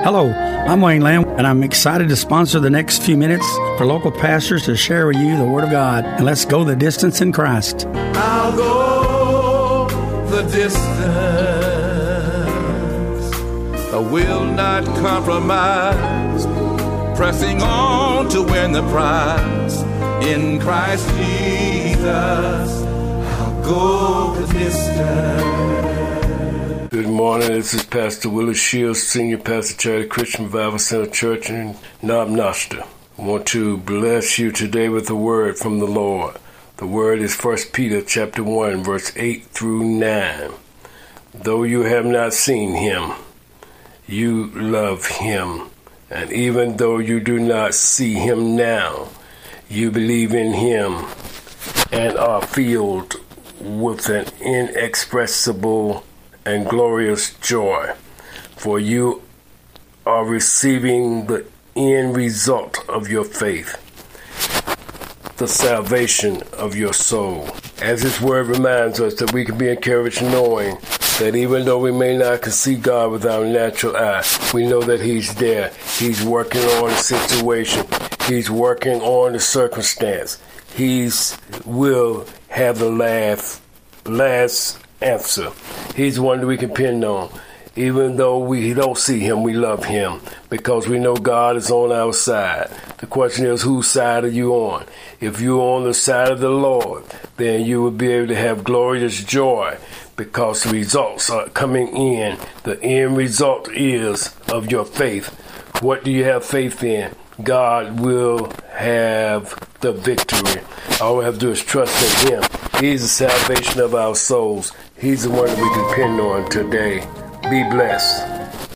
Hello, I'm Wayne Lamb, and I'm excited to sponsor the next few minutes for local pastors to share with you the Word of God. And let's go the distance in Christ. I'll go the distance. I will not compromise. Pressing on to win the prize. In Christ Jesus, I'll go the distance. Good morning, this is Pastor Willis Shields, Senior Pastor, Charity Christian Revival Center Church in Knob Noster. I want to bless you today with a word from the Lord. The word is 1 Peter chapter 1, verse 8 through 9. Though you have not seen him, you love him. And even though you do not see him now, you believe in him and are filled with an inexpressible and glorious joy, for you are receiving the end result of your faith, the salvation of your soul. As this word reminds us that we can be encouraged knowing that even though we may not can see God with our natural eye, we know that he's there. He's working on the situation. He's working on the circumstance. He will have the last answer. He's the one that we can depend on. Even though we don't see him, we love him because we know God is on our side. The question is, whose side are you on? If you're on the side of the Lord, then you will be able to have glorious joy because the results are coming in. The end result is of your faith. What do you have faith in? God will have the victory. All we have to do is trust in him. He's the salvation of our souls. He's the one that we can depend on today. Be blessed.